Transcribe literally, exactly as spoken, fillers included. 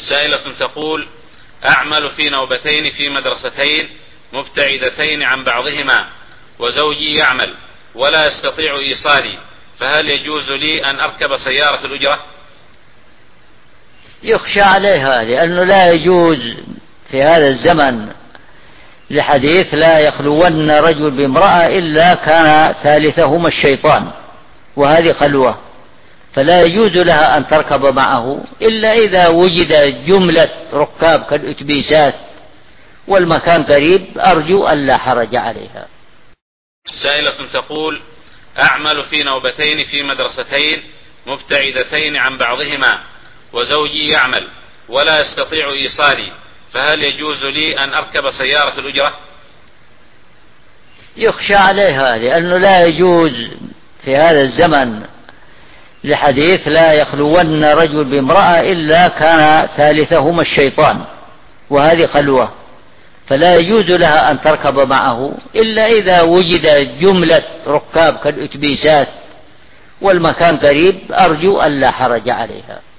سائلة تقول: أعمل في نوبتين في مدرستين مبتعدتين عن بعضهما، وزوجي يعمل ولا يستطيع إيصالي، فهل يجوز لي أن أركب سيارة الأجرة؟ يخشى عليها، لأنه لا يجوز في هذا الزمن لحديث: لا يخلون رجل بامرأة إلا كان ثالثهما الشيطان، وهذه خلوة، فلا يجوز لها أن تركب معه إلا إذا وجد جملة ركاب كالأتوبيسات والمكان قريب، أرجو أن لا حرج عليها. سائلة تقول: أعمل في نوبتين في مدرستين مبتعدتين عن بعضهما، وزوجي يعمل ولا يستطيع إيصالي، فهل يجوز لي أن أركب سيارة الأجرة؟ يخشى عليها، لأنه لا يجوز في هذا الزمن لحديث: لا يخلون رجل بامرأة إلا كان ثالثهما الشيطان، وهذه خلوة، فلا يجوز لها أن تركب معه إلا إذا وجد جملة ركاب كالأتوبيسات والمكان قريب، أرجو أن لا حرج عليها.